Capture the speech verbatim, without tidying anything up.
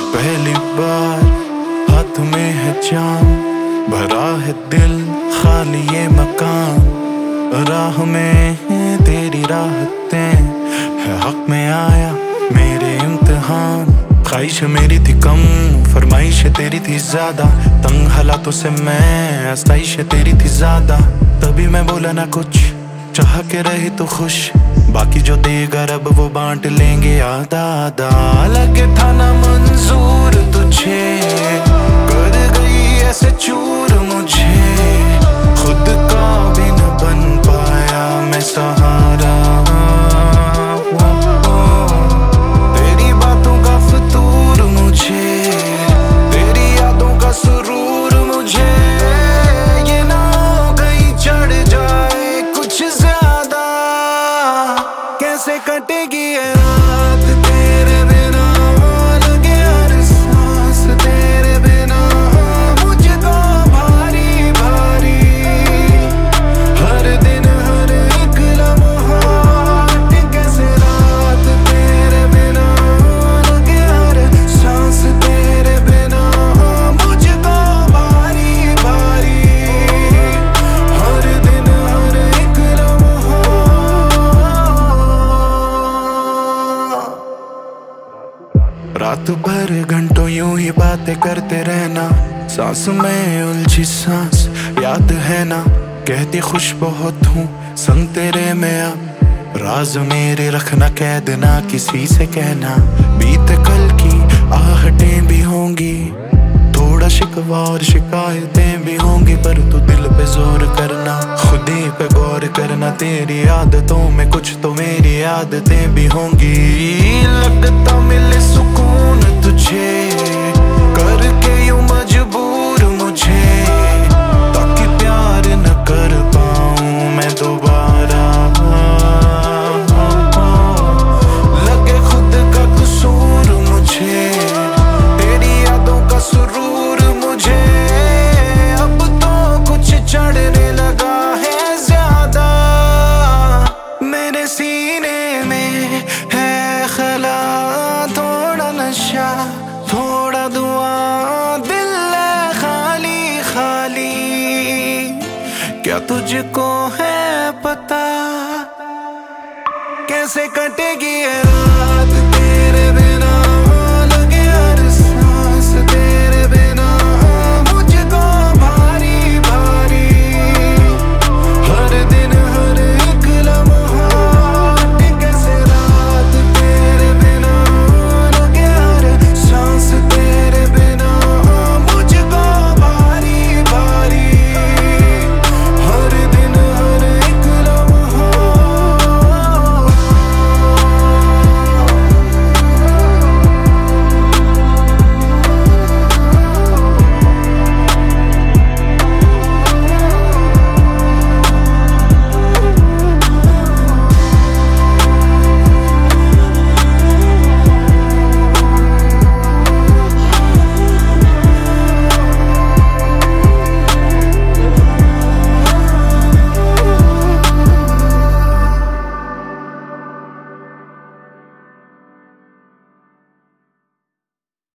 पहली बार हाथ में है जाम, भरा है दिल खाली ये मकान। राह में तेरी राहतें है, हक में आया मेरे इम्तिहान। ख्वाहिश मेरी थी कम, फरमाइश तेरी थी ज्यादा। तंग हालातों से मैं, आस्ताइश तेरी थी ज्यादा। तभी मैं बोला ना कुछ, चाह के रही तो खुश। बाकी जो देगा रब वो बांट लेंगे आधा आधा। लगे था ना मंजूर तुझे, कर गई ऐसे चूर मुझे। खुद का भी न बन पाया मैं सहारा। तेरी बातों का फतूर मुझे, तेरी यादों का सुरूर मुझे। ये ना हो कहीं चढ़ जाए कुछ ज्यादा। कैसे कटेगी ये रात तेरे बिना, लगे हर सांस तेरे बिना। मुझे तो भारी भारी, हर दिन हर एक लम्हा। कैसे रात तेरे बिना, लगे हर सांस तेरे बिना। मुझे तो भारी भारी, हर दिन हर एक लम्हा। रात भर घंटों यूं ही बातें करते रहना, सांस में उलझी सांस याद है ना। कहती खुश बहुत हूँ संग तेरे में अब। राज मेरे रखना कैद ना किसी से कहना। बीते कल की आहटें भी होंगी, थोड़ा शिकवा और शिकायतें भी होंगी। पर तू दिल पे जोर करना, खुद ही पे गौर करना। तेरी आदतों में कुछ तो मेरी आदतें भी होंगी। लगता मिले सुकून तुझे, करके यूं मजबूर मुझे। ताकि प्यार न कर पाऊं मैं दोबारा। लगे खुद का कसूर मुझे, तेरी यादों का सुरूर मुझे। अब तो कुछ चढ़ने लगा है ज्यादा। मेरे सीने में है खला, थोड़ा नशा थोड़ा धुआं। दिल है खाली खाली, क्या तुझको है पता। कैसे कटेगी ये रात